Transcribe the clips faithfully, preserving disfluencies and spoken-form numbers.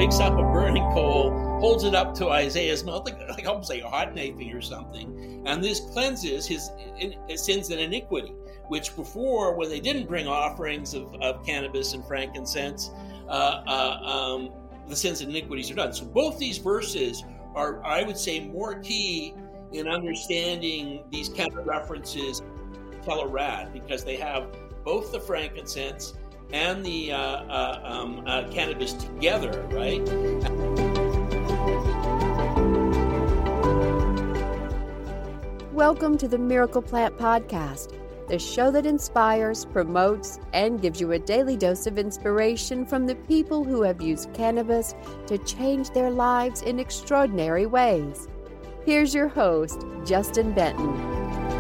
picks up a burning coal, holds it up to Isaiah's mouth, like, like almost like a hot knifing or something. And this cleanses his, his sins and iniquity, which before, when they didn't bring offerings of, of cannabis and frankincense, uh, uh, um, the sins and iniquities are done. So both these verses are, I would say, more key in understanding these kind of references to Telerad, because they have both the frankincense and the uh, uh, um, uh, cannabis together, right? Welcome to the Miracle Plant Podcast, the show that inspires, promotes, and gives you a daily dose of inspiration from the people who have used cannabis to change their lives in extraordinary ways. Here's your host, Justin Benton.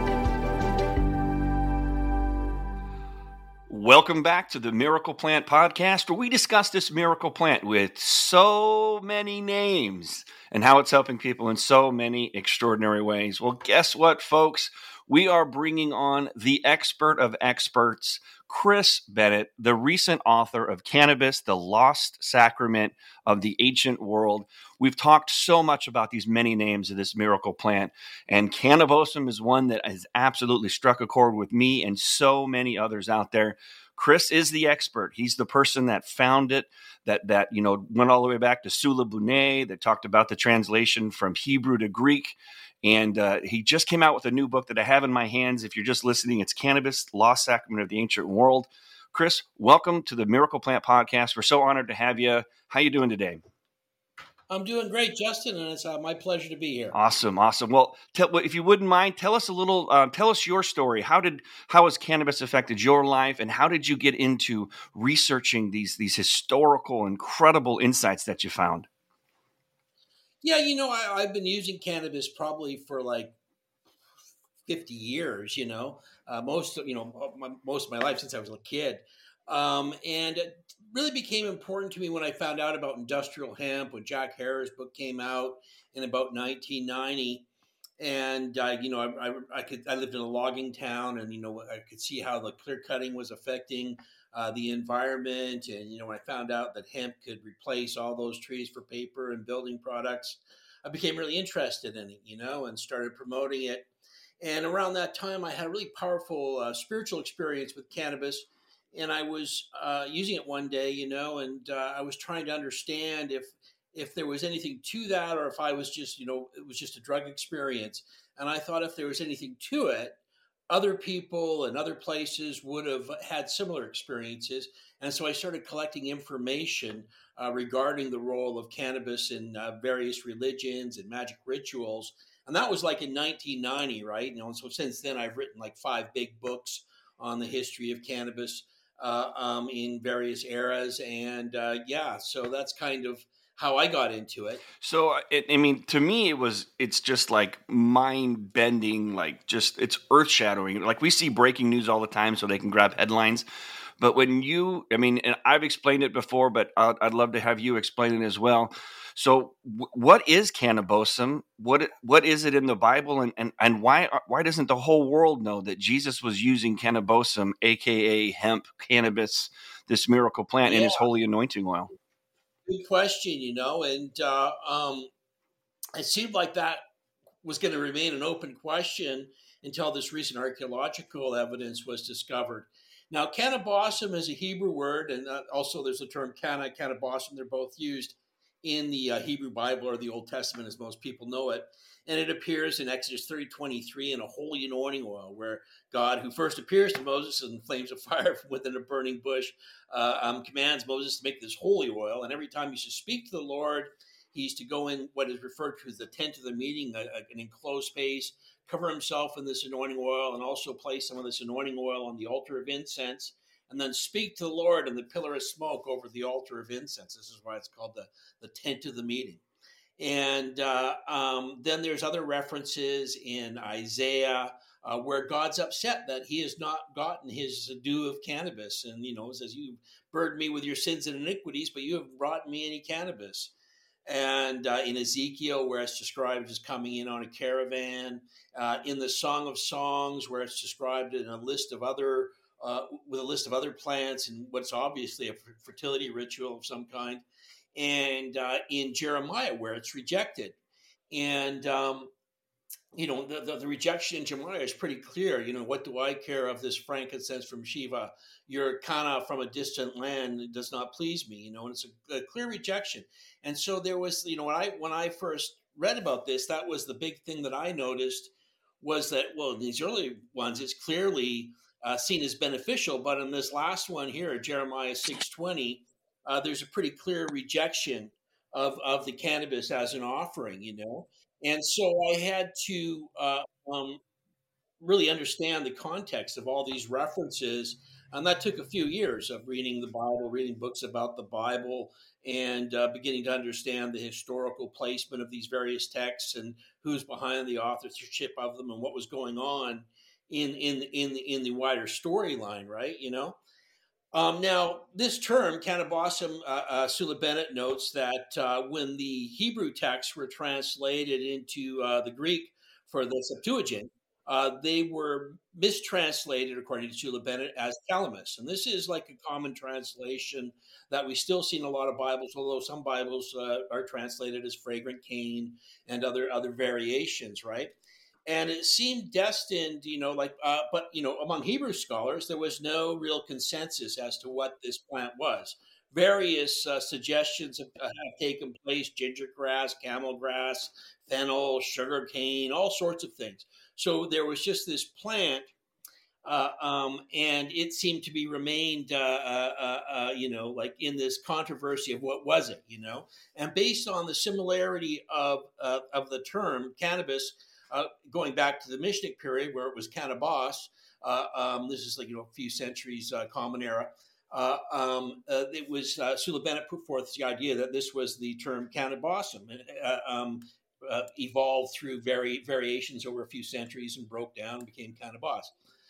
Welcome back to the Miracle Plant Podcast, where we discuss this miracle plant with so many names and how it's helping people in so many extraordinary ways. Well, guess what, folks? We are bringing on the expert of experts, Chris Bennett, the recent author of Cannabis, the Lost Sacrament of the Ancient World. We've talked so much about these many names of this miracle plant, and cannabosum is one that has absolutely struck a chord with me and so many others out there. Chris is the expert. He's the person that found it, that that you know went all the way back to Sula Bonet, that talked about the translation from Hebrew to Greek. And uh, he just came out with a new book that I have in my hands. If you're just listening, it's Cannabis, the Lost Sacrament of the Ancient World. Chris, welcome to the Miracle Plant Podcast. We're so honored to have you. How you doing today? I'm doing great, Justin, and it's uh, my pleasure to be here. Awesome, awesome. Well, tell, if you wouldn't mind, tell us a little. Uh, tell us your story. How did how has cannabis affected your life, and how did you get into researching these these historical, incredible insights that you found? Yeah, you know, I, I've been using cannabis probably for like fifty years, you know, uh, most, you know, my, most of my life since I was a kid. Um, and it really became important to me when I found out about industrial hemp, when Jack Herer book came out in about nineteen ninety. And, uh, you know, I, I, I could, I lived in a logging town, and, you know, I could see how the clear cutting was affecting uh, the environment. And, you know, when I found out that hemp could replace all those trees for paper and building products, I became really interested in it, you know, and started promoting it. And around that time, I had a really powerful uh, spiritual experience with cannabis. And I was uh, using it one day, you know, and uh, I was trying to understand if if there was anything to that, or if I was just, you know, it was just a drug experience. And I thought if there was anything to it, other people and other places would have had similar experiences. And so I started collecting information uh, regarding the role of cannabis in uh, various religions and magic rituals. And that was like in nineteen ninety, right? You know, and so since then I've written like five big books on the history of cannabis uh, um, in various eras. And uh, yeah, so that's kind of how I got into it. So, it, I mean, to me, it was, it's just like mind bending, like just, it's earth shattering. Like we see breaking news all the time so they can grab headlines. But when you, I mean, and I've explained it before, but I'd, I'd love to have you explain it as well. So w- what is cannabosum? What, what is it in the Bible? And, and, and why, why doesn't the whole world know that Jesus was using cannabosum, A K A hemp, cannabis, this miracle plant Yeah. in his holy anointing oil? Good question, you know, and uh, um, it seemed like that was going to remain an open question until this recent archaeological evidence was discovered. Now, cannabosum is a Hebrew word, and uh, also there's the term canna, cannabosum. They're both used in the uh, Hebrew Bible or the Old Testament, as most people know it. And it appears in Exodus thirty twenty-three in a holy anointing oil, where God, who first appears to Moses in flames of fire from within a burning bush, uh, um, commands Moses to make this holy oil. And every time he should speak to the Lord, he's to go in what is referred to as the tent of the meeting, a, a, an enclosed space, cover himself in this anointing oil, and also place some of this anointing oil on the altar of incense, and then speak to the Lord in the pillar of smoke over the altar of incense. This is why it's called the, the tent of the meeting. And uh, um, then there's other references in Isaiah uh, where God's upset that he has not gotten his due of cannabis. And, you know, it says, you burdened me with your sins and iniquities, but you have brought me any cannabis. And uh, in Ezekiel, where it's described as coming in on a caravan, uh, in the Song of Songs, where it's described in a list of other, uh, with a list of other plants and what's obviously a fertility ritual of some kind. and uh, in Jeremiah where it's rejected. And um, you know, the, the, the rejection in Jeremiah is pretty clear. You know, what do I care of this frankincense from Sheba? You're kind of from a distant land. It does not please me. You know, and it's a, a clear rejection. And so there was, you know, when I when I first read about this, that was the big thing that I noticed was that, well, in these early ones, it's clearly uh, seen as beneficial. But in this last one here, Jeremiah six twenty, uh, there's a pretty clear rejection of, of the cannabis as an offering, you know. And so I had to uh, um, really understand the context of all these references. And that took a few years of reading the Bible, reading books about the Bible, and uh, beginning to understand the historical placement of these various texts and who's behind the authorship of them and what was going on in in in the, in the wider storyline, right? You know. Um, now, this term, Cannabosum, uh, uh, Sula Bennett notes that uh, when the Hebrew texts were translated into uh, the Greek for the Septuagint, uh, they were mistranslated, according to Sula Bennett, as calamus. And this is like a common translation that we still see in a lot of Bibles, although some Bibles uh, are translated as fragrant cane and other, other variations, right? And it seemed destined, you know, like, uh, but, you know, among Hebrew scholars, there was no real consensus as to what this plant was. Various uh, suggestions have, uh, have taken place: ginger grass, camel grass, fennel, sugar cane, all sorts of things. So there was just this plant, uh, um, and it seemed to be remained, uh, uh, uh, you know, like in this controversy of what was it, you know. And based on the similarity of uh, of the term cannabis, Uh, going back to the Mishnah period where it was cannabis, uh, um, this is like, you know, a few centuries uh, common era. Uh, um, uh, it was uh, Sula Bennett put forth the idea that this was the term cannabosum, uh, um, uh, evolved through vari- variations over a few centuries and broke down and became cannabis.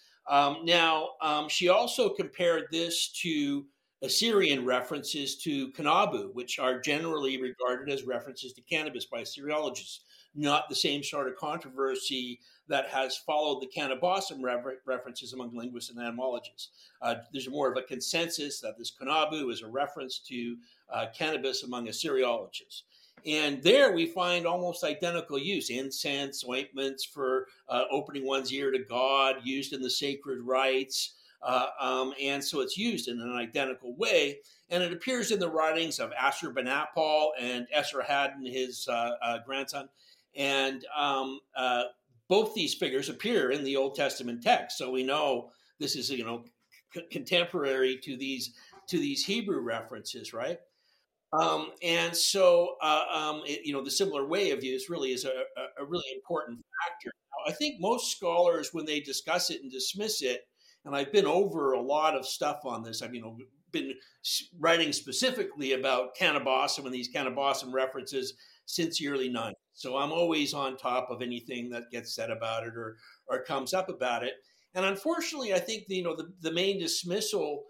Um, now, um, she also compared this to Assyrian references to cannabu, which are generally regarded as references to cannabis by Assyriologists. Not the same sort of controversy that has followed the cannabosum refer- references among linguists and etymologists. Uh, there's more of a consensus that this cannabu is a reference to uh, cannabis among Assyriologists. And there we find almost identical use: incense, ointments for uh, opening one's ear to God, used in the sacred rites. Uh, um, and so it's used in an identical way. And it appears in the writings of Ashurbanipal and Esarhaddon, his uh, uh, grandson. And um, uh, both these figures appear in the Old Testament text. So we know this is, you know, c- contemporary to these to these Hebrew references, right? Um, and so, uh, um, it, you know, the similar way of use really is a, a, a really important factor. Now, I think most scholars, when they discuss it and dismiss it, and I've been over a lot of stuff on this, I've, you know, been writing specifically about cannabosum and these cannabosum references since the early nineties. So I'm always on top of anything that gets said about it or or comes up about it. And unfortunately, I think the, you know the, the main dismissal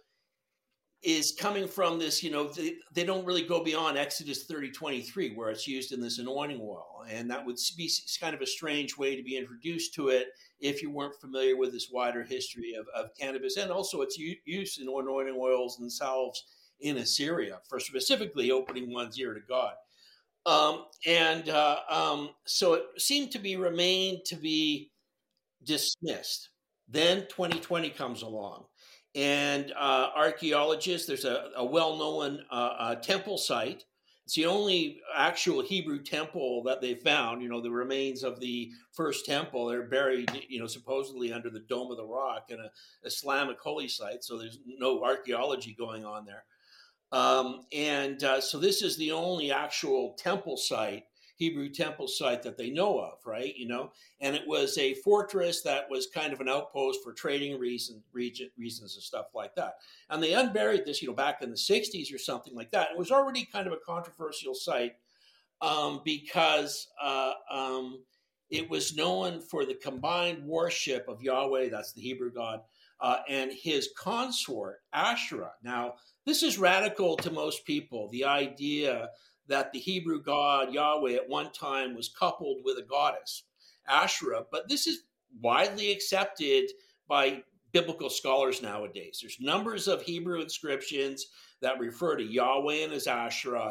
is coming from this, you know, they, they don't really go beyond Exodus thirty twenty-three, where it's used in this anointing oil. And that would be kind of a strange way to be introduced to it if you weren't familiar with this wider history of, of cannabis and also its use in anointing oils themselves in Assyria for specifically opening one's ear to God. Um, and uh, um, so it seemed to be remained to be dismissed. Then twenty twenty comes along. And uh, archaeologists, there's a, a well-known uh, uh, temple site. It's the only actual Hebrew temple that they found. You know, the remains of the first temple, they're buried, you know, supposedly under the Dome of the Rock in an Islamic holy site. So there's no archaeology going on there. Um, and uh, so this is the only actual temple site, Hebrew temple site that they know of, right? You know, and it was a fortress that was kind of an outpost for trading reason, region, reasons and stuff like that. And they unburied this, you know, back in the sixties or something like that. It was already kind of a controversial site um, because uh, um, it was known for the combined worship of Yahweh, that's the Hebrew God, uh, and his consort, Asherah. Now, this is radical to most people, the idea that the Hebrew God, Yahweh, at one time was coupled with a goddess, Asherah. But this is widely accepted by biblical scholars nowadays. There's numbers of Hebrew inscriptions that refer to Yahweh and his Asherah.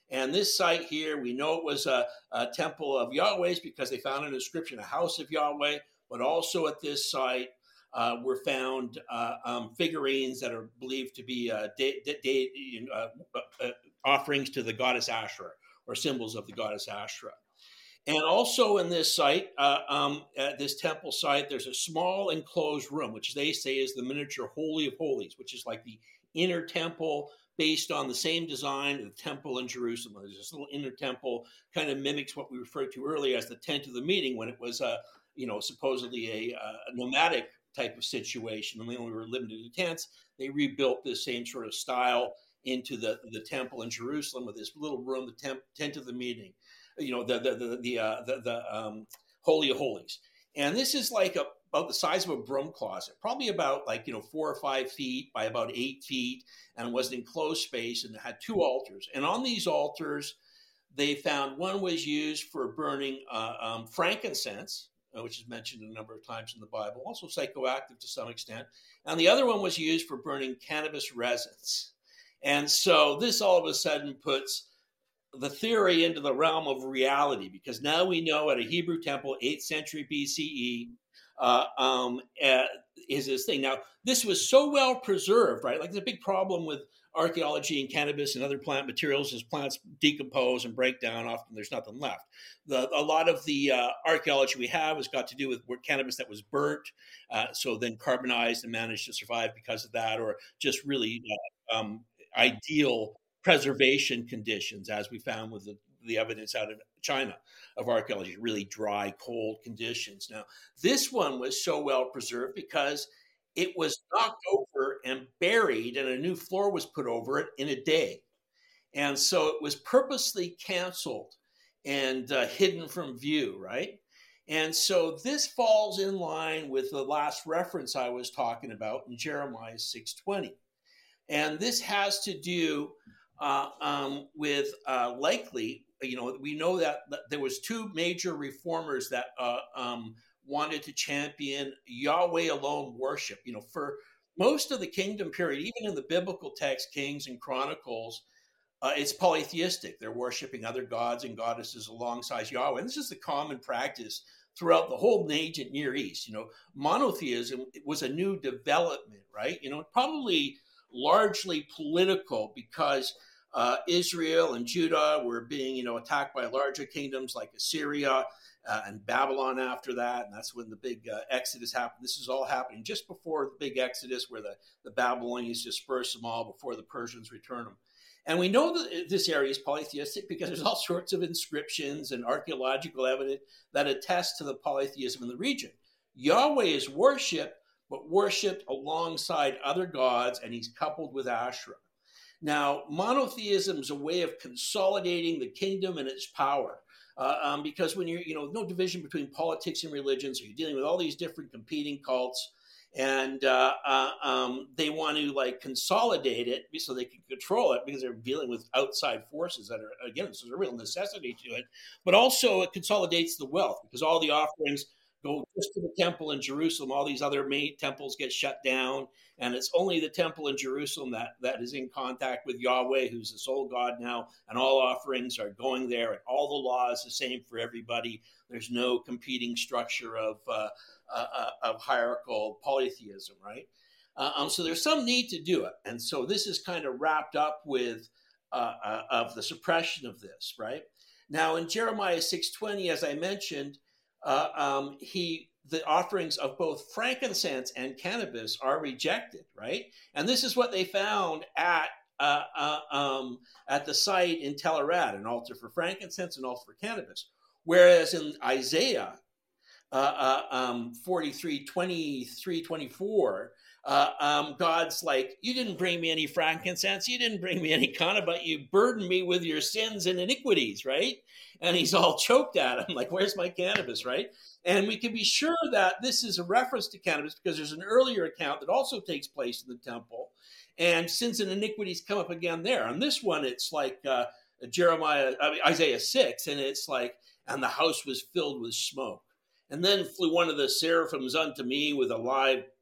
And this site here, we know it was a, a temple of Yahweh's because they found an inscription, a house of Yahweh, but also at this site uh, were found uh, um, figurines that are believed to be uh, de- de- de- uh, uh, offerings to the goddess Asherah, or symbols of the goddess Asherah. And also in this site, uh, um, at this temple site, there's a small enclosed room, which they say is the miniature Holy of Holies, which is like the inner temple based on the same design of the temple in Jerusalem. There's this little inner temple, kind of mimics what we referred to earlier as the tent of the meeting, when it was a, you know, supposedly a, a nomadic type of situation, and we only were limited to tents. They rebuilt this same sort of style into the, the temple in Jerusalem with this little room, the temp, tent of the meeting. You know, the the the the, uh, the, the um, Holy of Holies, and this is like a, about the size of a broom closet, probably about like you know four or five feet by about eight feet, and it was an enclosed space, and it had two altars. And on these altars, they found one was used for burning uh, um, frankincense, uh, which is mentioned a number of times in the Bible, also psychoactive to some extent, and the other one was used for burning cannabis resins. And so this all of a sudden puts the theory into the realm of reality, because now we know at a Hebrew temple, eighth century B C E, uh, um, uh, is this thing. Now, this was so well preserved, right? Like, there's a big problem with archaeology and cannabis and other plant materials is plants decompose and break down. Often there's nothing left. The, a lot of the uh, archaeology we have has got to do with cannabis that was burnt, uh, so then carbonized and managed to survive because of that, or just really uh, um, ideal preservation conditions, as we found with the, the evidence out of China of archaeology, really dry, cold conditions. Now, this one was so well preserved because it was knocked over and buried, and a new floor was put over it in a day. And so it was purposely canceled and uh, hidden from view, right? And so this falls in line with the last reference I was talking about in Jeremiah six twenty. And this has to do Uh, um, with uh, likely, you know, we know that, that there was two major reformers that uh, um, wanted to champion Yahweh alone worship. You know, for most of the kingdom period, even in the biblical text, Kings and Chronicles, uh, it's polytheistic. They're worshiping other gods and goddesses alongside Yahweh. And this is the common practice throughout the whole ancient Near East. You know, monotheism was a new development, right? You know, probably largely political, because Uh, Israel and Judah were being, you know, attacked by larger kingdoms like Assyria uh, and Babylon after that. And that's when the big uh, Exodus happened. This is all happening just before the big Exodus, where the, the Babylonians disperse them all before the Persians return them. And we know that this area is polytheistic because there's all sorts of inscriptions and archaeological evidence that attest to the polytheism in the region. Yahweh is worshipped, but worshipped alongside other gods, and he's coupled with Asherah. Now, monotheism is a way of consolidating the kingdom and its power, uh, um, because when you're, you know, no division between politics and religion, so you're dealing with all these different competing cults, and uh, uh, um, they want to like consolidate it so they can control it, because they're dealing with outside forces that are, again, this is a real necessity to it, but also it consolidates the wealth, because all the offerings go just to the temple in Jerusalem. All these other main temples get shut down, and it's only the temple in Jerusalem that, that is in contact with Yahweh, who's the sole God now, and all offerings are going there, and all the law is the same for everybody. There's no competing structure of uh, uh, of hierarchical polytheism, right? Uh, um, so there's some need to do it, and so this is kind of wrapped up with uh, uh, of the suppression of this, right? Now, in Jeremiah six twenty, as I mentioned, Uh, um, he the offerings of both frankincense and cannabis are rejected, right? And this is what they found at uh, uh, um, at the site in Tel Arad, an altar for frankincense, an altar for cannabis. Whereas in Isaiah uh, uh, um, forty-three, twenty-three, twenty-four, uh, um, God's like, you didn't bring me any frankincense, you didn't bring me any cannabis, but you burdened me with your sins and iniquities, right? And he's all choked at him, like, where's my cannabis, right? And we can be sure that this is a reference to cannabis because there's an earlier account that also takes place in the temple. And sins and iniquities come up again there. On this one, it's like uh, Jeremiah, I mean, Isaiah six, and it's like, and the house was filled with smoke. And then flew one of the seraphims unto me with a live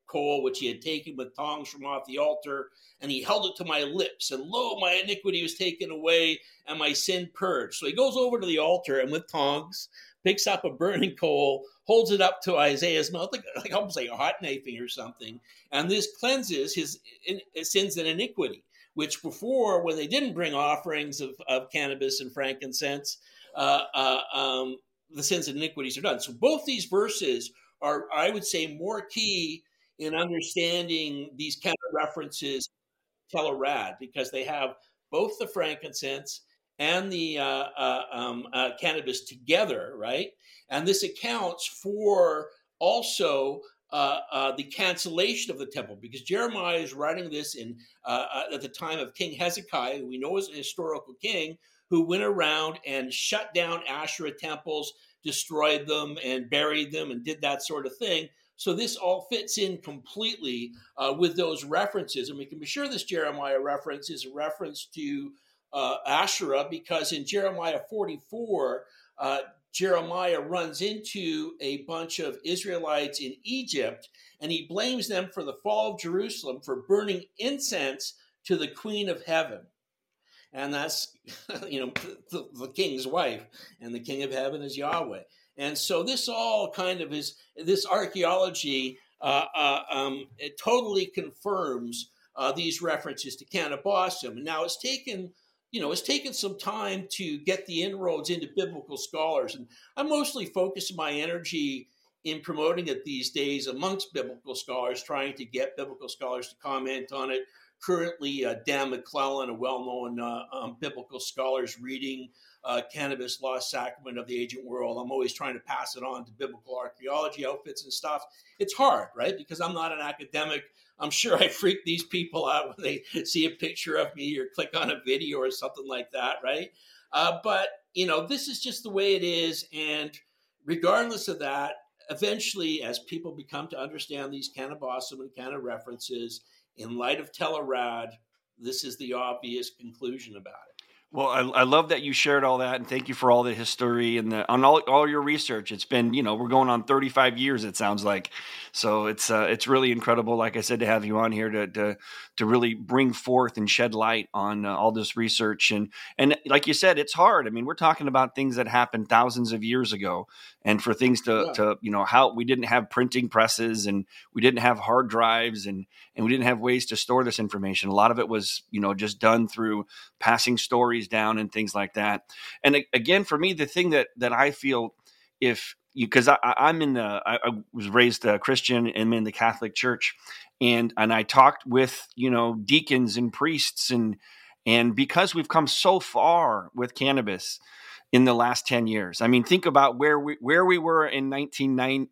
coal, which he had taken with tongs from off the altar, and he held it to my lips. And lo, my iniquity was taken away, and my sin purged. So he goes over to the altar, and with tongs, picks up a burning coal, holds it up to Isaiah's mouth, like, like almost like a hot knifing or something. And this cleanses his in, sins and iniquity, which before, when they didn't bring offerings of, of cannabis and frankincense, uh, uh, um, the sins and iniquities are done. So both these verses are, I would say, more key in understanding these kind of references to Telerad, because they have both the frankincense and the uh, uh, um, uh, cannabis together, right? And this accounts for also uh, uh, the cancellation of the temple, because Jeremiah is writing this in uh, uh, at the time of King Hezekiah, who we know is a historical king, who went around and shut down Asherah temples, destroyed them and buried them and did that sort of thing. So this all fits in completely uh, with those references. And we can be sure this Jeremiah reference is a reference to uh, Asherah, because in Jeremiah forty-four, uh, Jeremiah runs into a bunch of Israelites in Egypt, and he blames them for the fall of Jerusalem for burning incense to the Queen of Heaven. And that's, you know, the, the king's wife, and the King of Heaven is Yahweh. And so this all kind of is, this archaeology uh, uh, um, it totally confirms uh, these references to Cannabosum. And now it's taken, you know, it's taken some time to get the inroads into biblical scholars. And I'm mostly focusing my energy in promoting it these days amongst biblical scholars, trying to get biblical scholars to comment on it. Currently, uh, Dan McClellan, a well-known uh, um, biblical scholar, is reading uh, Cannabis, Lost Sacrament of the Ancient World. I'm always trying to pass it on to biblical archaeology outfits and stuff. It's hard, right? Because I'm not an academic. I'm sure I freak these people out when they see a picture of me or click on a video or something like that, right? Uh, but, you know, this is just the way it is. And regardless of that, eventually, as people become to understand these Cannabosum and Canna references, in light of Telerad, this is the obvious conclusion about it. Well, I, I love that you shared all that, and thank you for all the history and the, on all, all your research. It's been, you know, we're going on thirty-five years, it sounds like. So it's uh, it's really incredible, like I said, to have you on here to to, to really bring forth and shed light on uh, all this research. And and like you said, it's hard. I mean, we're talking about things that happened thousands of years ago, and for things to, yeah. to you know, how we didn't have printing presses, and we didn't have hard drives, and and we didn't have ways to store this information. A lot of it was, you know, just done through passing stories down and things like that. And again, for me, the thing that that I feel, if you, because I'm in the, I, I was raised a Christian and I'm in the Catholic Church, and and I talked with, you know, deacons and priests, and and because we've come so far with cannabis in the last ten years. I mean, think about where we where we were in nineteen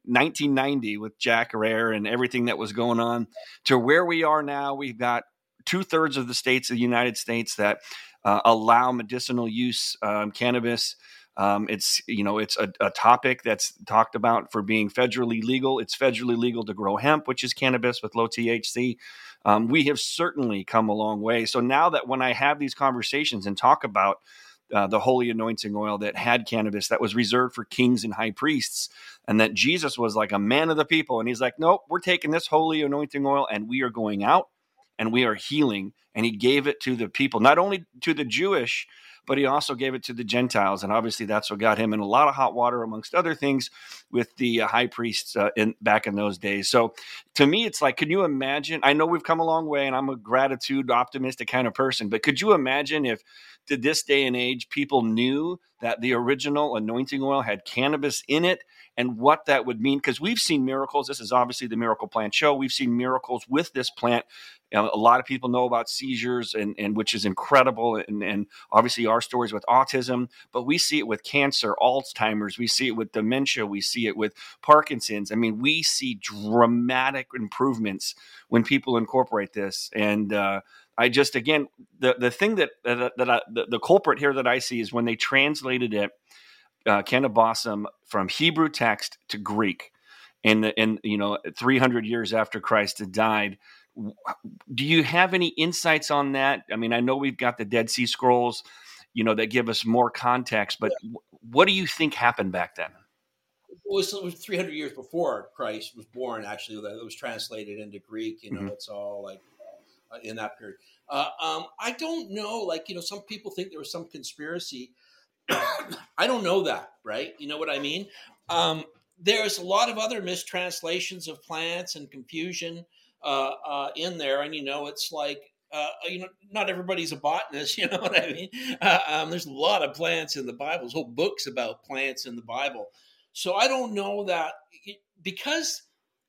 ninety with Jack Herer and everything that was going on, to where we are now. We've got two thirds of the states of the United States that uh, allow medicinal use um, cannabis. Um, it's, you know, it's a, a topic that's talked about for being federally legal. It's federally legal to grow hemp, which is cannabis with low T H C. Um, we have certainly come a long way. So now that when I have these conversations and talk about uh, the holy anointing oil that had cannabis, that was reserved for kings and high priests, and that Jesus was like a man of the people, and he's like, nope, we're taking this holy anointing oil and we are going out and we are healing. And he gave it to the people, not only to the Jewish, but he also gave it to the Gentiles. And obviously that's what got him in a lot of hot water, amongst other things, with the uh, high priests uh, in back in those days. So to me, it's like, can you imagine? I know we've come a long way, and I'm a gratitude, optimistic kind of person, but could you imagine if to this day and age, people knew that the original anointing oil had cannabis in it, and what that would mean? Because we've seen miracles. This is obviously the Miracle Plant Show. We've seen miracles with this plant. You know, a lot of people know about seizures, and, and which is incredible, and, and obviously our stories with autism, but we see it with cancer, Alzheimer's, we see it with dementia, we see it with Parkinson's. I mean, we see dramatic improvements when people incorporate this. And uh, I just, again, the, the thing that, that, that I, the, the culprit here that I see is when they translated it, uh, Cannabosum, from Hebrew text to Greek, and, and you know, three hundred years after Christ had died. Do you have any insights on that? I mean, I know we've got the Dead Sea Scrolls, you know, that give us more context, but yeah. What do you think happened back then? was, it was three hundred years before Christ was born. Actually, that was translated into Greek. You know, mm-hmm. It's all like uh, in that period. Uh, um, I don't know. Like, you know, some people think there was some conspiracy. I don't know that, right? You know what I mean? Um, there's a lot of other mistranslations of plants and confusion uh, uh, in there, and you know, it's like. Uh, you know, not everybody's a botanist, you know what I mean? Uh, um, there's a lot of plants in the Bible. There's whole books about plants in the Bible. So I don't know that it, because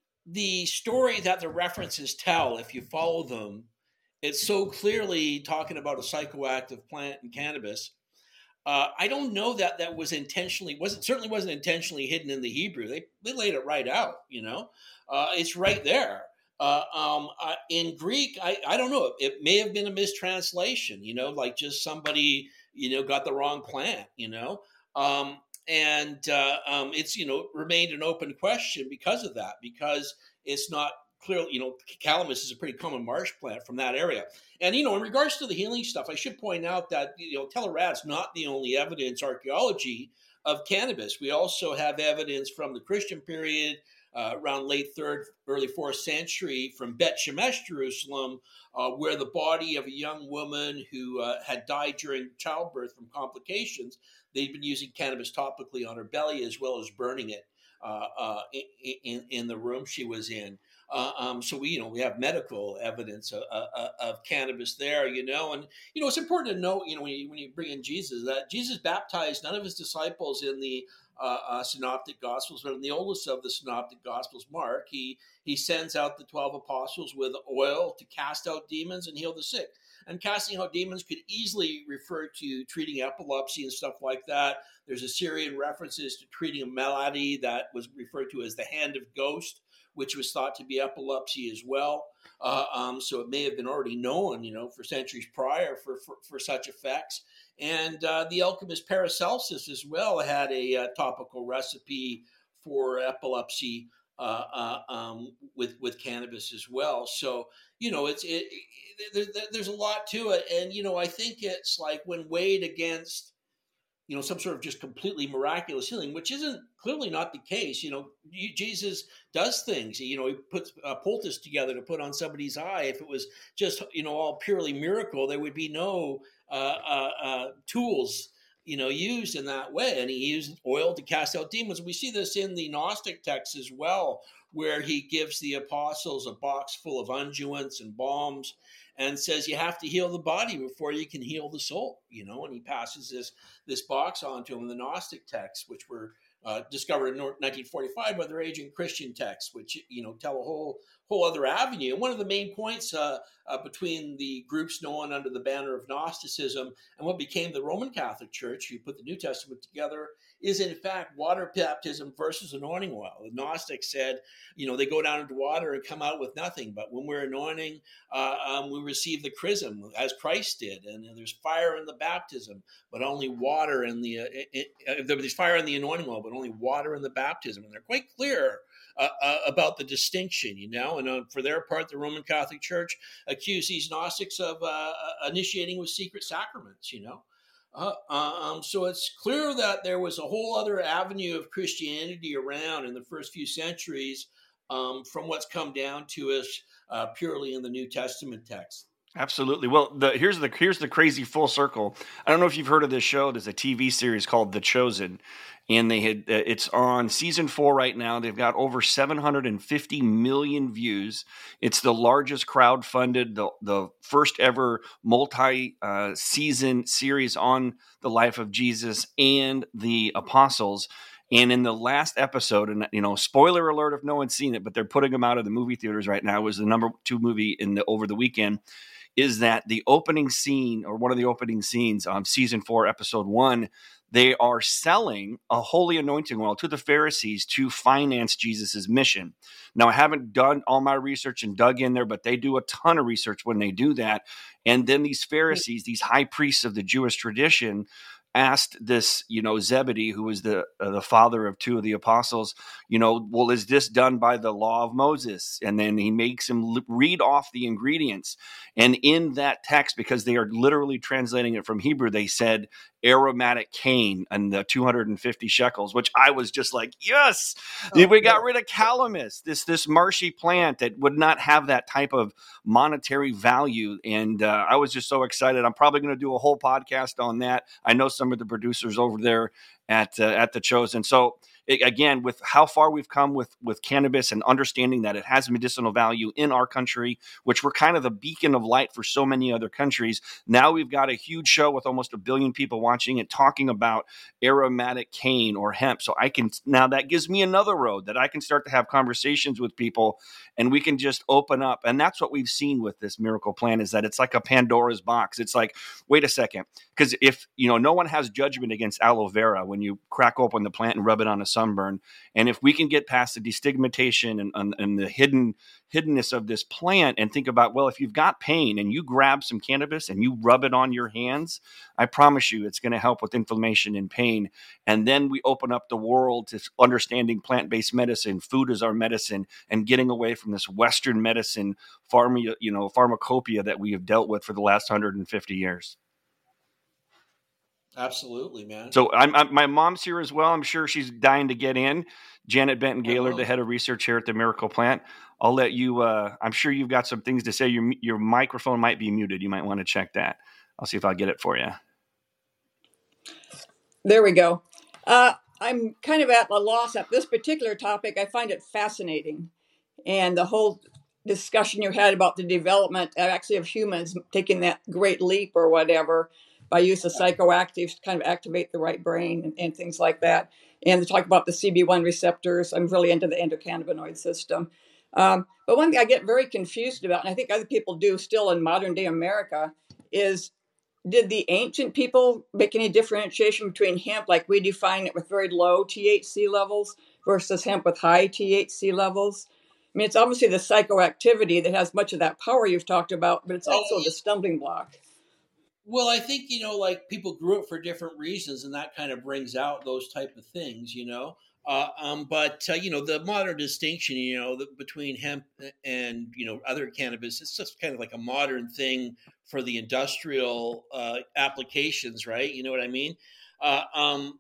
the story that the references tell, if you follow them, it's so clearly talking about a psychoactive plant and cannabis. Uh, I don't know that that was intentionally, wasn't certainly wasn't intentionally hidden in the Hebrew. They they laid it right out, you know? Uh, it's right there. Uh, um, uh, in Greek, I, I don't know. It may have been a mistranslation, you know, like just somebody, you know, got the wrong plant, you know, um, and uh, um, it's, you know, remained an open question because of that, because it's not clear, you know, calamus is a pretty common marsh plant from that area. And, you know, in regards to the healing stuff, I should point out that, you know, Telerad's not the only evidence archaeology of cannabis. We also have evidence from the Christian period, Uh, around late third, early fourth century from Bet Shemesh, Jerusalem, uh, where the body of a young woman who uh, had died during childbirth from complications, they'd been using cannabis topically on her belly as well as burning it uh, uh, in, in, in the room she was in. Uh, um, so we, you know, we have medical evidence of, of, of cannabis there, you know, and, you know, it's important to note, you know, when you, when you bring in Jesus, that Jesus baptized none of his disciples in the Uh, uh, synoptic gospels, but in the oldest of the synoptic gospels, Mark, he he sends out the twelve apostles with oil to cast out demons and heal the sick. And casting out demons could easily refer to treating epilepsy and stuff like that. There's Assyrian references to treating a malady that was referred to as the hand of ghost, which was thought to be epilepsy as well. Uh, um, so it may have been already known, you know, for centuries prior for, for, for such effects. And uh, the alchemist Paracelsus as well had a uh, topical recipe for epilepsy uh, uh, um, with with cannabis as well. So, you know, it's it, it, there, there's a lot to it. And, you know, I think it's like when weighed against, you know, some sort of just completely miraculous healing, which isn't clearly not the case. You know, Jesus does things, you know, he puts a poultice together to put on somebody's eye. If it was just, you know, all purely miracle, there would be no uh, uh, uh, tools, you know, used in that way. And he used oil to cast out demons. We see this in the Gnostic texts as well, where he gives the apostles a box full of unguents and balms and says, you have to heal the body before you can heal the soul, you know, and he passes this this box on to them in the Gnostic texts, which were uh, discovered in nineteen forty-five by the Raging Christian texts, which, you know, tell a whole whole other avenue. And one of the main points uh, uh, between the groups known under the banner of Gnosticism and what became the Roman Catholic Church, who put the New Testament together, is in fact water baptism versus anointing oil. The Gnostics said, you know, they go down into water and come out with nothing. But when we're anointing, uh, um, we receive the chrism as Christ did. And there's fire in the baptism, but only water in the, uh, it, it, there's fire in the anointing oil, but only water in the baptism. And they're quite clear uh, uh, about the distinction, you know. And uh, for their part, the Roman Catholic Church accused these Gnostics of uh, initiating with secret sacraments, you know. Uh, um, so it's clear that there was a whole other avenue of Christianity around in the first few centuries um, from what's come down to us uh, purely in the New Testament text. Absolutely. Well, the, here's the here's the crazy full circle. I don't know if you've heard of this show. There's a T V series called The Chosen, and they had uh, it's on season four right now. They've got over seven hundred fifty million views. It's the largest crowd-funded, the the first ever multi uh, season series on the life of Jesus and the apostles. And in the last episode, and you know, spoiler alert if no one's seen it, but they're putting them out of the movie theaters right now. It was the number two movie in the over the weekend. Is that the opening scene or one of the opening scenes on season four, episode one, they are selling a holy anointing oil to the Pharisees to finance Jesus's mission. Now, I haven't done all my research and dug in there, but they do a ton of research when they do that. And then these Pharisees, these high priests of the Jewish tradition, asked this, you know, Zebedee, who was the uh, the father of two of the apostles, you know, well, is this done by the law of Moses? And then he makes him li- read off the ingredients. And in that text, because they are literally translating it from Hebrew, they said, aromatic cane and the two hundred fifty shekels, which I was just like, yes, Oh, we got cool. rid of calamus, this this marshy plant that would not have that type of monetary value. And uh, I was just so excited. I'm probably going to do a whole podcast on that. I know some of the producers over there at uh, at The Chosen. So it, again, with how far we've come with with cannabis and understanding that it has medicinal value in our country, which we're kind of the beacon of light for so many other countries. Now we've got a huge show with almost a billion people watching it, talking about aromatic cane or hemp. So I can now that gives me another road that I can start to have conversations with people, and we can just open up. And that's what we've seen with this miracle plant, is that it's like a Pandora's box. It's like, wait a second, because if you know, no one has judgment against aloe vera when you crack open the plant and rub it on a sunburn. And if we can get past the destigmatization and, and, and the hidden hiddenness of this plant and think about, well, if you've got pain and you grab some cannabis and you rub it on your hands, I promise you it's going to help with inflammation and pain. And then we open up the world to understanding plant-based medicine, food is our medicine, and getting away from this Western medicine pharma, you know, pharmacopoeia that we have dealt with for the last one hundred fifty years. Absolutely, man. So I'm, I'm, my mom's here as well. I'm sure she's dying to get in. Janet Benton Gaylord, the head of research here at the Miracle Plant. I'll let you, uh, I'm sure you've got some things to say. Your, your microphone might be muted. You might want to check that. I'll see if I'll get it for you. There we go. Uh, I'm kind of at a loss at this particular topic. I find it fascinating. And the whole discussion you had about the development actually of humans taking that great leap or whatever by use of psychoactives to kind of activate the right brain and, and things like that. And to talk about the C B one receptors. I'm really into the endocannabinoid system. Um, but one thing I get very confused about, and I think other people do still in modern day America, is did the ancient people make any differentiation between hemp, like we define it with very low T H C levels, versus hemp with high T H C levels? I mean, it's obviously the psychoactivity that has much of that power you've talked about, but it's also the stumbling block. Well, I think, you know, like people grew it for different reasons, and that kind of brings out those type of things, you know. Uh, um, but, uh, you know, the modern distinction, you know, the, between hemp and, you know, other cannabis, it's just kind of like a modern thing for the industrial uh, applications, right? You know what I mean? Uh, um,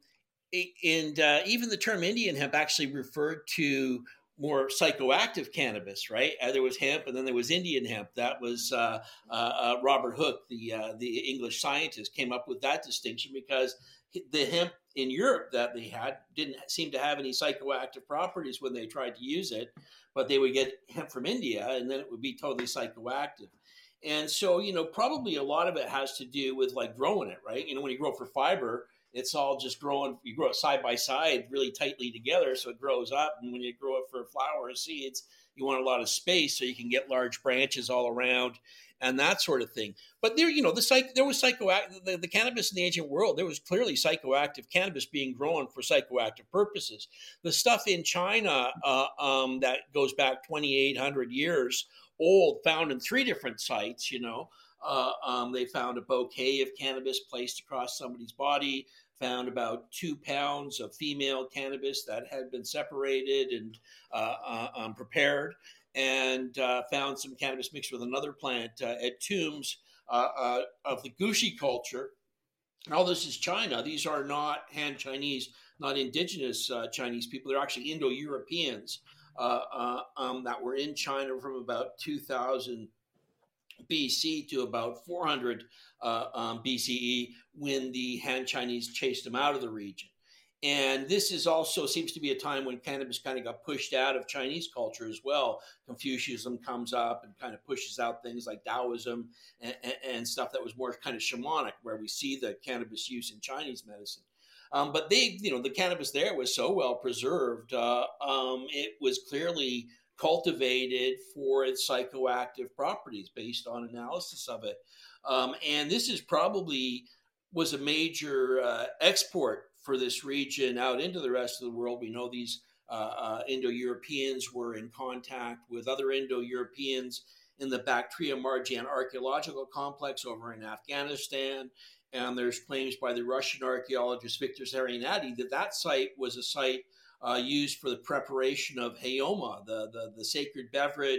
and uh, even the term Indian hemp actually referred to more psychoactive cannabis, right? Uh, there was hemp, and then there was Indian hemp. That was uh, uh, uh, Robert Hooke, the uh, the English scientist, came up with that distinction because the hemp in Europe that they had didn't seem to have any psychoactive properties when they tried to use it, but they would get hemp from India, and then it would be totally psychoactive. And so, you know, probably a lot of it has to do with like growing it, right? You know, when you grow for fiber, it's all just growing, you grow it side by side really tightly together so it grows up. And when you grow it for flower or seeds, you want a lot of space so you can get large branches all around and that sort of thing. But there, you know, the psych, there was psychoactive, the, the cannabis in the ancient world, there was clearly psychoactive cannabis being grown for psychoactive purposes. The stuff in China uh, um, that goes back twenty-eight hundred years old, found in three different sites, you know, Uh, um, they found a bouquet of cannabis placed across somebody's body, found about two pounds of female cannabis that had been separated and uh, uh, um, prepared, and uh, found some cannabis mixed with another plant uh, at tombs uh, uh, of the Gushi culture. And all this is China. These are not Han Chinese, not indigenous uh, Chinese people. They're actually Indo-Europeans uh, uh, um, that were in China from about two thousand B C to about four hundred uh, um, B C E when the Han Chinese chased them out of the region. And this is also seems to be a time when cannabis kind of got pushed out of Chinese culture as well. Confucianism comes up and kind of pushes out things like Taoism and, and, and stuff that was more kind of shamanic, where we see the cannabis use in Chinese medicine. Um, but they, you know, the cannabis there was so well preserved. Uh, um, it was clearly cultivated for its psychoactive properties based on analysis of it. Um, and this is probably was a major uh, export for this region out into the rest of the world. We know these uh, uh, Indo-Europeans were in contact with other Indo-Europeans in the Bactria Marjan archaeological complex over in Afghanistan. And there's claims by the Russian archaeologist Victor Zarianati that that site was a site Uh, used for the preparation of hayoma, the, the, the sacred beverage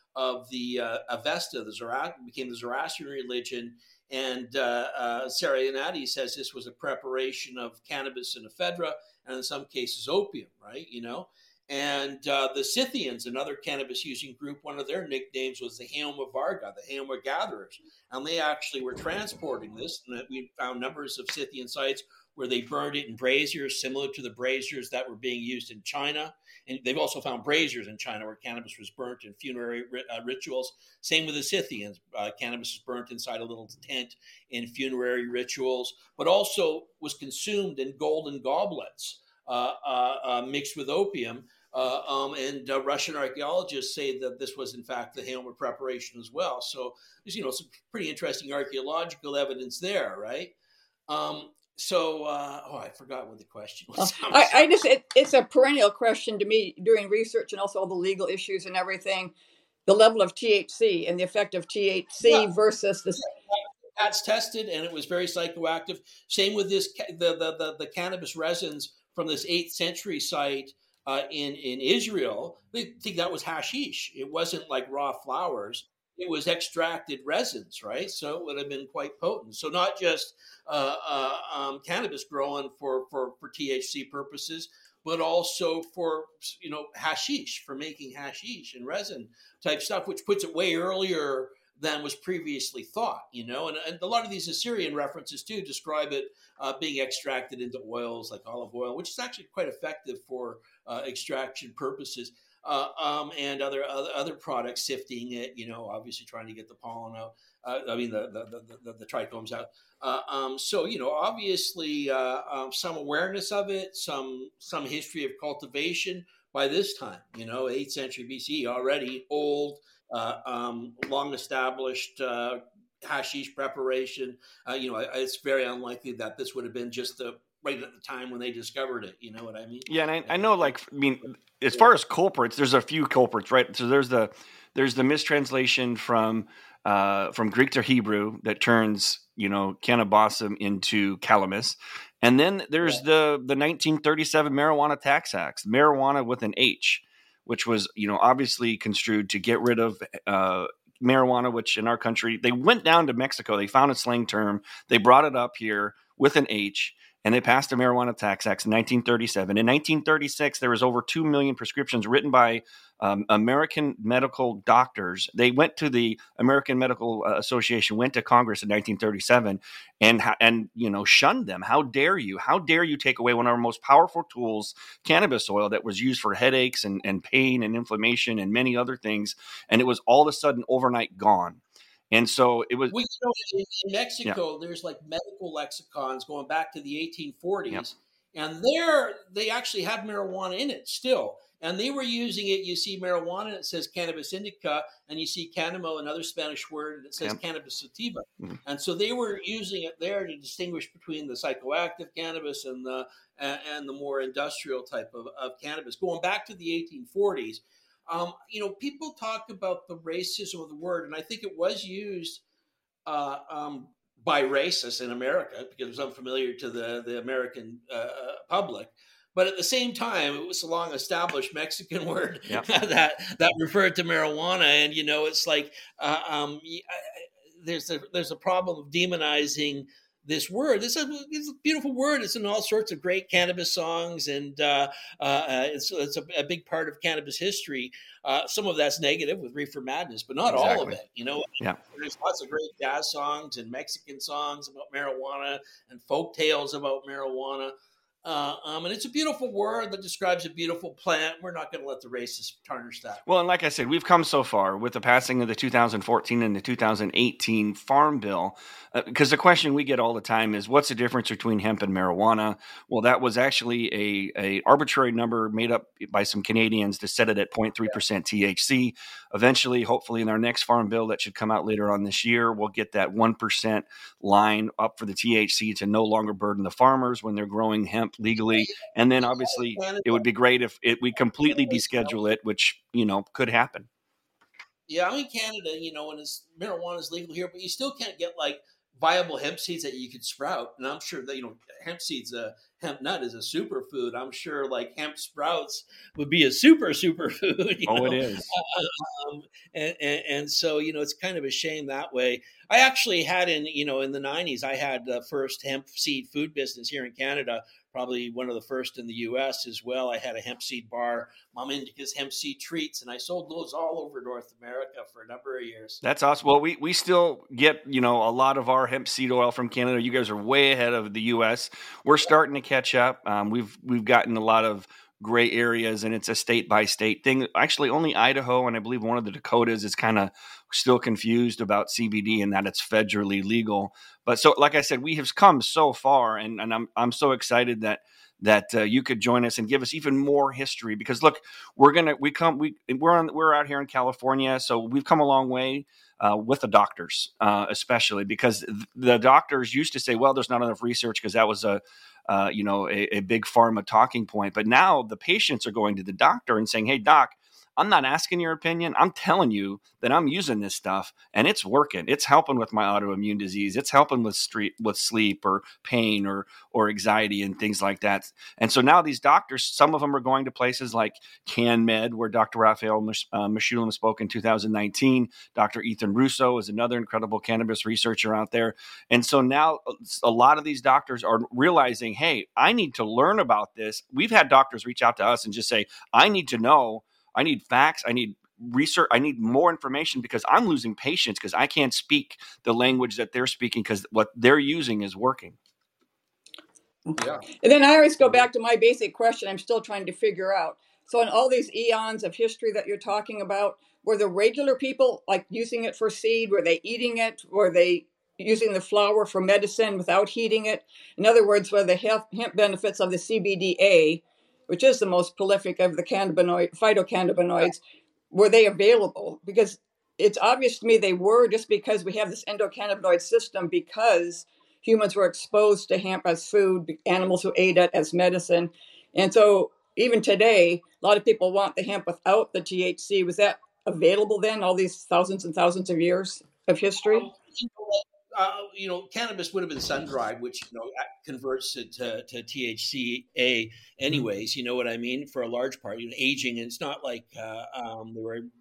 of the uh, Avesta, the Zoroastrian, became the Zoroastrian religion. And uh, uh, Sarianati says this was a preparation of cannabis and ephedra, and in some cases opium, right? You know, and uh, the Scythians, another cannabis-using group, one of their nicknames was the Heoma Varga, the Heoma gatherers, and they actually were transporting this. And we found numbers of Scythian sites where they burned it in braziers, similar to the braziers that were being used in China. And they've also found braziers in China where cannabis was burnt in funerary uh, rituals. Same with the Scythians. Uh, cannabis was burnt inside a little tent in funerary rituals, but also was consumed in golden goblets uh, uh, uh, mixed with opium. Uh, um, and uh, Russian archaeologists say that this was, in fact, the Heoma preparation as well. So there's, you know, some pretty interesting archaeological evidence there, right? Um, So, uh, oh, I forgot what the question was. I, I just, it, it's a perennial question to me during research and also all the legal issues and everything, the level of T H C and the effect of T H C yeah. versus the... That's tested, and it was very psychoactive. Same with this, the, the, the, the cannabis resins from this eighth century site uh, in, in Israel. They think that was hashish. It wasn't like raw flowers. It was extracted resins, right? So it would have been quite potent. So not just uh, uh, um, cannabis growing for, for, for T H C purposes, but also for, you know, hashish, for making hashish and resin type stuff, which puts it way earlier than was previously thought, you know? And, and a lot of these Assyrian references too describe it uh, being extracted into oils like olive oil, which is actually quite effective for uh, extraction purposes. Uh, um, and other, other other products, sifting it, you know, obviously trying to get the pollen out. Uh, I mean, the the, the, the, the trichomes out. Uh, um, so, you know, obviously uh, um, some awareness of it, some some history of cultivation by this time, you know, eighth century B C, already old, uh, um, long established uh, hashish preparation. Uh, you know, it's very unlikely that this would have been just the right at the time when they discovered it. You know what I mean? Yeah, and I, I know, like, I mean, as far as culprits, there's a few culprits, right? So there's the there's the mistranslation from uh, from Greek to Hebrew that turns, you know, cannabosum into calamus, and then there's yeah. the the nineteen thirty-seven Marijuana Tax Act, marijuana with an H, which was, you know, obviously construed to get rid of uh, marijuana, which in our country they went down to Mexico, they found a slang term, they brought it up here with an H. And they passed the Marijuana Tax Act in nineteen thirty-seven. In nineteen thirty-six, there was over two million prescriptions written by um, American medical doctors. They went to the American Medical Association, went to Congress in nineteen thirty-seven, and and you know shunned them. How dare you? How dare you take away one of our most powerful tools, cannabis oil, that was used for headaches and, and pain and inflammation and many other things, and it was all of a sudden overnight gone. And so it was. Well, you know, in, in Mexico, yeah. there's like medical lexicons going back to the eighteen forties, yep. and there they actually have marijuana in it still. And they were using it. You see marijuana, and it says cannabis indica, and you see cannamo, another Spanish word, and it says yep. cannabis sativa. Mm-hmm. And so they were using it there to distinguish between the psychoactive cannabis and the and, and the more industrial type of, of cannabis. Going back to the eighteen forties. Um, you know, people talk about the racism of the word, and I think it was used uh, um, by racists in America because it was unfamiliar to the, the American uh, public. But at the same time, it was a long established Mexican word yep. that that referred to marijuana. And, you know, it's like uh, um, there's a there's a problem of demonizing this word. It's a, it's a beautiful word. It's in all sorts of great cannabis songs, and uh, uh, it's it's a, a big part of cannabis history. Uh, some of that's negative with Reefer Madness, but not exactly. all of it. You know, yeah. there's lots of great jazz songs and Mexican songs about marijuana and folk tales about marijuana. Uh, um, and it's a beautiful word that describes a beautiful plant. We're not going to let the racists tarnish that. Well, and like I said, we've come so far with the passing of the two thousand fourteen and the two thousand eighteen Farm Bill, because uh, the question we get all the time is, what's the difference between hemp and marijuana? Well, that was actually a, a arbitrary number made up by some Canadians to set it at zero point three percent T H C. Eventually, hopefully in our next Farm Bill that should come out later on this year, we'll get that one percent line up for the T H C to no longer burden the farmers when they're growing hemp legally. And then obviously it would be great if it, we completely deschedule it, which, you know, could happen. Yeah, I'm in Canada, you know, and it's, marijuana is legal here, but you still can't get like viable hemp seeds that you could sprout. And I'm sure that, you know, hemp seeds, a hemp nut is a superfood. I'm sure like hemp sprouts would be a super superfood. You Oh, know? it is. Um, and, and, and so, you know, it's kind of a shame that way. I actually had in, you know, in the nineties, I had the first hemp seed food business here in Canada, probably one of the first in the U S as well. I had a hemp seed bar, Mom Indica's hemp seed treats, and I sold those all over North America for a number of years. That's awesome. Well, we, we still get, you know, a lot of our hemp seed oil from Canada. You guys are way ahead of the U S. We're starting to catch up. Um, we've we've gotten a lot of gray areas, and it's a state by state thing. Actually, only Idaho and I believe one of the Dakotas is kind of still confused about C B D and that it's federally legal. But so, like I said, we have come so far, and, and I'm I'm so excited that that uh, you could join us and give us even more history. Because look, we're gonna we come we we're on we're out here in California, so we've come a long way uh, with the doctors, uh, especially because th- the doctors used to say, well, there's not enough research because that was a uh, you know a, a big pharma talking point. But now the patients are going to the doctor and saying, hey, doc, I'm not asking your opinion. I'm telling you that I'm using this stuff and it's working. It's helping with my autoimmune disease. It's helping with street, with sleep or pain or or anxiety and things like that. And so now these doctors, some of them are going to places like CanMed, where Doctor Raphael uh, Mechoulam spoke in two thousand nineteen. Doctor Ethan Russo is another incredible cannabis researcher out there. And so now a lot of these doctors are realizing, hey, I need to learn about this. We've had doctors reach out to us and just say, I need to know. I need facts. I need research. I need more information because I'm losing patients because I can't speak the language that they're speaking because what they're using is working. Yeah. And then I always go back to my basic question I'm still trying to figure out. So in all these eons of history that you're talking about, were the regular people like using it for seed? Were they eating it? Were they using the flower for medicine without heating it? In other words, were the hemp benefits of the C B D A, which is the most prolific of the cannabinoid, phytocannabinoids, were they available? Because it's obvious to me they were, just because we have this endocannabinoid system, because humans were exposed to hemp as food, animals who ate it as medicine. And so even today, a lot of people want the hemp without the T H C. Was that available then, all these thousands and thousands of years of history? Um, you know, Uh, you know, cannabis would have been sun-dried, which, you know, converts it to, to T H C A anyways, you know what I mean, for a large part, you know, aging. And it's not like uh, um, they were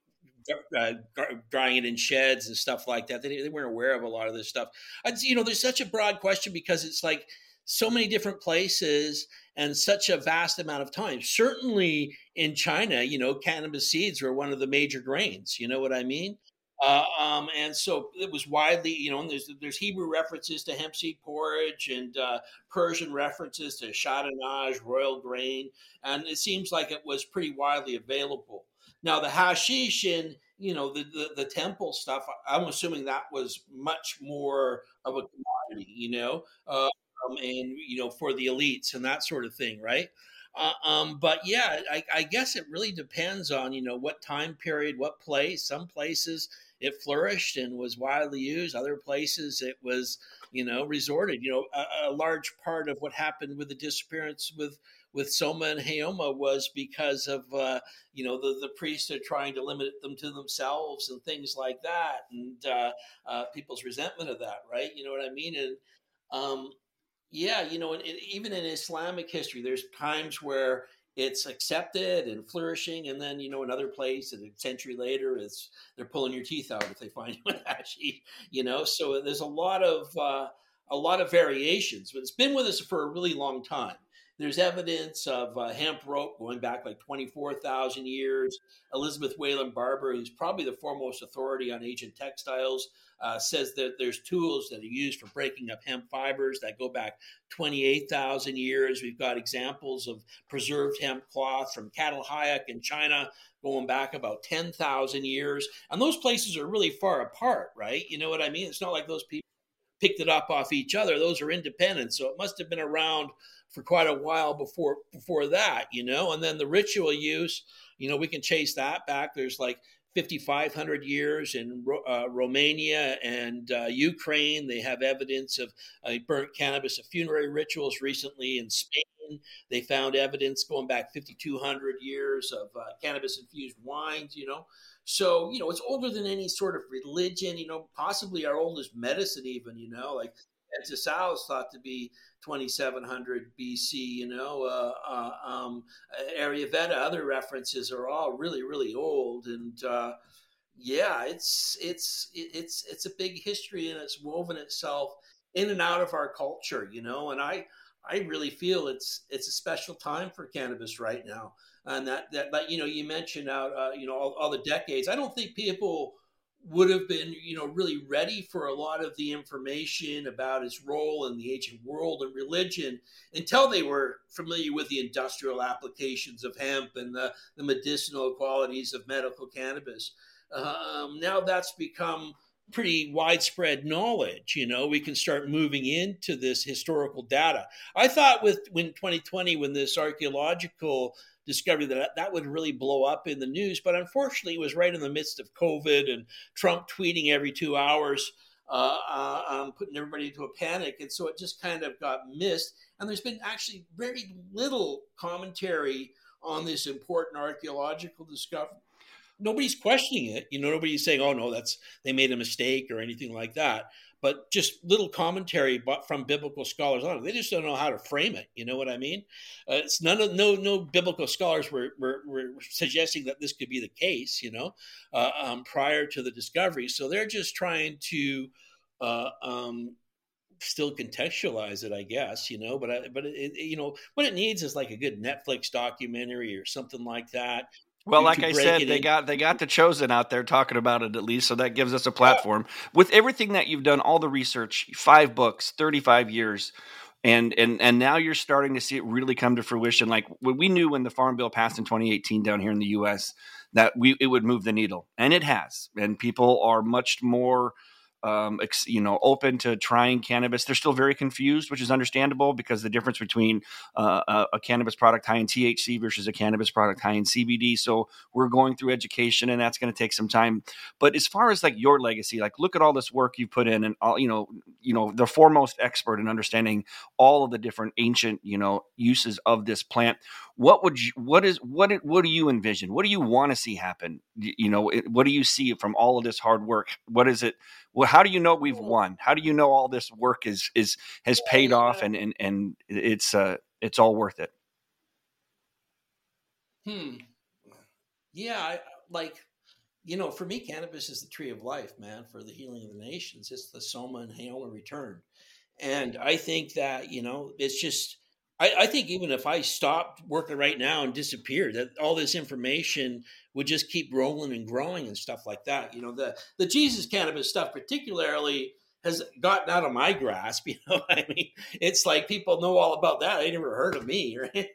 uh, drying it in sheds and stuff like that. They, they weren't aware of a lot of this stuff. I'd, you know, there's such a broad question because it's like so many different places and such a vast amount of time. Certainly in China, you know, cannabis seeds were one of the major grains. You know what I mean? Uh, um, and so it was widely, you know, and there's there's Hebrew references to hemp seed porridge and uh, Persian references to shadinage, royal grain, and it seems like it was pretty widely available. Now the hashish and, you know, the, the the temple stuff, I'm assuming that was much more of a commodity, you know, uh, um, and you know, for the elites and that sort of thing, right? Uh, um, but yeah, I, I guess it really depends on, you know, what time period, what place. Some places it flourished and was widely used. Other places it was, you know, resorted. You know, a, a large part of what happened with the disappearance with with Soma and Haoma was because of, uh, you know, the, the priesthood trying to limit them to themselves and things like that, and uh, uh, people's resentment of that, right? You know what I mean? And um, yeah, you know, and, and even in Islamic history, there's times where it's accepted and flourishing, and then, you know, another place, and a century later, it's they're pulling your teeth out if they find you with hashish, you know. So there's a lot of uh, a lot of variations, but it's been with us for a really long time. There's evidence of uh, hemp rope going back like twenty-four thousand years. Elizabeth Whalen Barber, who's probably the foremost authority on ancient textiles, uh, says that there's tools that are used for breaking up hemp fibers that go back twenty-eight thousand years. We've got examples of preserved hemp cloth from Catalhayek in China going back about ten thousand years. And those places are really far apart, right? You know what I mean? It's not like those people picked it up off each other. Those are independent. So it must have been around for quite a while before before that, you know. And then the ritual use, you know, we can chase that back. There's like fifty-five hundred years in uh, Romania and uh, Ukraine. They have evidence of uh, burnt cannabis at funerary rituals. Recently in Spain, they found evidence going back fifty-two hundred years of uh, cannabis-infused wines, you know. So, you know, it's older than any sort of religion, you know, possibly our oldest medicine even, you know, like Enzisao is thought to be twenty-seven hundred B C, you know, uh, uh, um, Ayurveda, other references are all really, really old. And uh, yeah, it's, it's, it's, it's a big history, and it's woven itself in and out of our culture, you know, and I, I really feel it's, it's a special time for cannabis right now. And that, that, like, you know, you mentioned out, uh, you know, all, all the decades. I don't think people would have been, you know, really ready for a lot of the information about its role in the ancient world and religion until they were familiar with the industrial applications of hemp and the, the medicinal qualities of medical cannabis. Um, now that's become pretty widespread knowledge. You know, we can start moving into this historical data. I thought with when twenty twenty, when this archaeological discovery, that that would really blow up in the news, but unfortunately it was right in the midst of COVID and Trump tweeting every two hours, uh, uh, um, putting everybody into a panic. And so it just kind of got missed. And there's been actually very little commentary on this important archaeological discovery. Nobody's questioning it. You know, nobody's saying, oh, no, that's they made a mistake or anything like that. But just little commentary from biblical scholars on it. They just don't know how to frame it. You know what I mean? Uh, it's none of no no biblical scholars were, were were suggesting that this could be the case. You know, uh, um, prior to the discovery. So they're just trying to uh, um, still contextualize it, I guess. You know, but I, but it, it, you know what it needs is like a good Netflix documentary or something like that. Well, like I said, they got they got the Chosen out there talking about it at least, so that gives us a platform. Yeah. With everything that you've done, all the research, five books, thirty-five years, and and and now you're starting to see it really come to fruition. Like we knew when the Farm Bill passed in twenty eighteen down here in the U S that we it would move the needle, and it has. And people are much more Um, you know, open to trying cannabis. They're still very confused, which is understandable because the difference between uh, a, a cannabis product high in T H C versus a cannabis product high in C B D. So we're going through education, and that's going to take some time. But as far as like your legacy, like look at all this work you put in, and all, you know, you know, the foremost expert in understanding all of the different ancient, you know, uses of this plant. What would you, what is, what, what do you envision? What do you want to see happen? You know, it, what do you see from all of this hard work? What is it? Well, how do you know we've won? How do you know all this work is, is, has paid off and, and, and it's, uh, it's all worth it? Hmm. Yeah. I, like, you know, for me, cannabis is the tree of life, man, for the healing of the nations. It's the soma, inhale, and return. And I think that, you know, it's just, I, I think even if I stopped working right now and disappeared, that all this information would just keep rolling and growing and stuff like that. You know, the, the Jesus cannabis stuff particularly has gotten out of my grasp. You know what I mean? It's like people know all about that. They never heard of me. Right?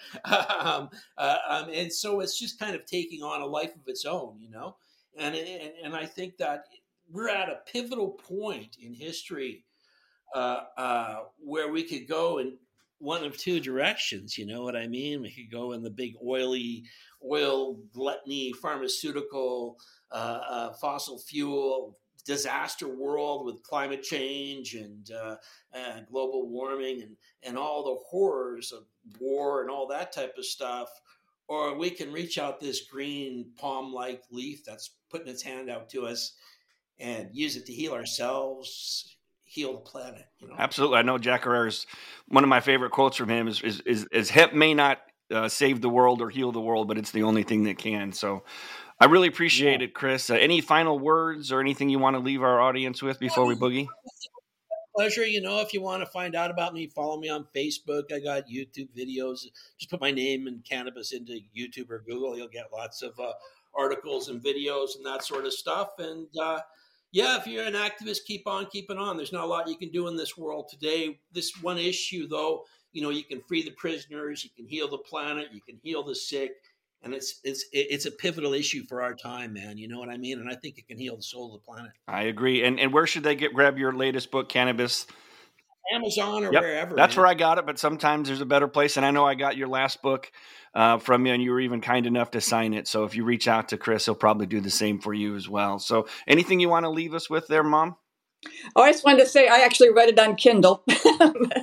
um, uh, um, and so it's just kind of taking on a life of its own, you know? And, and, and I think that we're at a pivotal point in history uh, uh, where we could go in one of two directions. You know what I mean? We could go in the big oily, oil gluttony, pharmaceutical, uh, uh, fossil fuel disaster world with climate change and uh, uh, global warming and, and all the horrors of war and all that type of stuff. Or we can reach out this green palm-like leaf that's putting its hand out to us and use it to heal ourselves, heal the planet. You know? Absolutely. I know Jack Herrera's, one of my favorite quotes from him is, is, is, is hemp may not uh, save the world or heal the world, but it's the only thing that can. So I really appreciate yeah. it, Chris. Uh, any final words or anything you want to leave our audience with before we boogie? Pleasure. You know, if you want to find out about me, follow me on Facebook. I got YouTube videos. Just put my name and cannabis into YouTube or Google. You'll get lots of uh, articles and videos and that sort of stuff. And uh, yeah, if you're an activist, keep on keeping on. There's not a lot you can do in this world today. This one issue, though, you know, you can free the prisoners, you can heal the planet, you can heal the sick. And it's it's it's a pivotal issue for our time, man. You know what I mean? And I think it can heal the soul of the planet. I agree. And and where should they get grab your latest book, Cannabis? Amazon or yep. wherever. That's man. where I got it, but sometimes there's a better place. And I know I got your last book uh, from you, and you were even kind enough to sign it. So if you reach out to Chris, he'll probably do the same for you as well. So anything you want to leave us with there, Mom? Oh, I just wanted to say I actually read it on Kindle.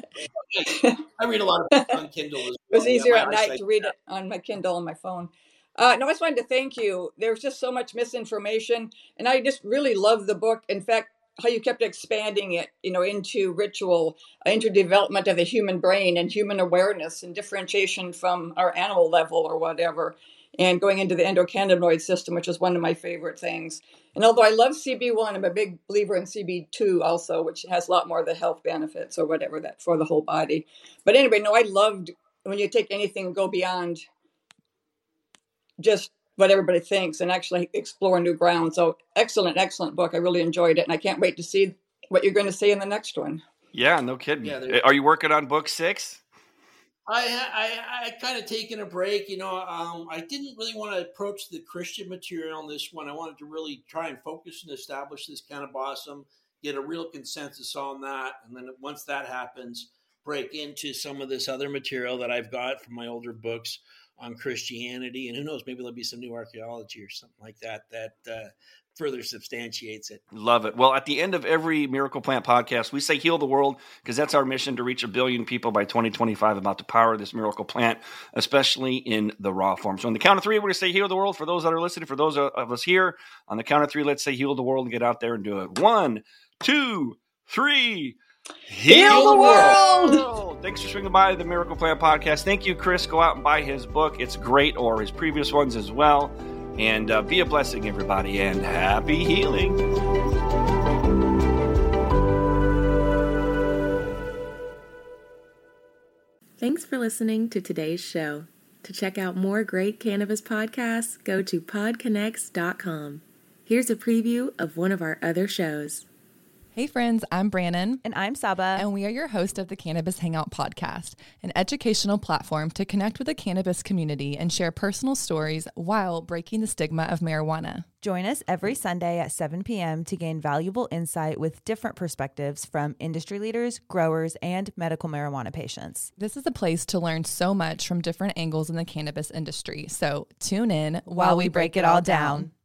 I read a lot of books on Kindle as well. It was easier yeah, at night to read it on my Kindle on my phone. Uh, no, I just wanted to thank you. There's just so much misinformation, and I just really love the book. In fact, how you kept expanding it, you know, into ritual, into development of the human brain and human awareness and differentiation from our animal level or whatever, and going into the endocannabinoid system, which is one of my favorite things. And although I love C B one, I'm a big believer in C B two also, which has a lot more of the health benefits or whatever that for the whole body. But anyway, no, I loved when you take anything and go beyond just what everybody thinks and actually explore new ground. So excellent, excellent book. I really enjoyed it. And I can't wait to see what you're going to say in the next one. Yeah, no kidding. Yeah, Are you working on book six? I I, I kind of taken a break. You know, um, I didn't really want to approach the Christian material on this one. I wanted to really try and focus and establish this Cannabosum, get a real consensus on that. And then once that happens, break into some of this other material that I've got from my older books on Christianity, and who knows, maybe there'll be some new archaeology or something like that that uh, further substantiates it. Love it. Well, at the end of every Miracle Plant podcast, we say heal the world, because that's our mission, to reach a billion people by twenty twenty-five, about the power of this miracle plant, especially in the raw form. So on the count of three, we're going to say heal the world for those that are listening. For those of us here, on the count of three, let's say heal the world and get out there and do it. One, two, three. Heal, heal the world. world! Thanks for swinging by the Miracle Plant podcast. Thank you, Chris. Go out and buy his book. It's great, or his previous ones as well. And uh, be a blessing, everybody, and happy healing. Thanks for listening to today's show. To check out more great cannabis podcasts, go to pod connects dot com. Here's a preview of one of our other shows. Hey friends, I'm Brannon. And I'm Saba. And we are your host of the Cannabis Hangout podcast, an educational platform to connect with the cannabis community and share personal stories while breaking the stigma of marijuana. Join us every Sunday at seven p.m. to gain valuable insight with different perspectives from industry leaders, growers, and medical marijuana patients. This is a place to learn so much from different angles in the cannabis industry. So tune in while, while we break, break it all down. down.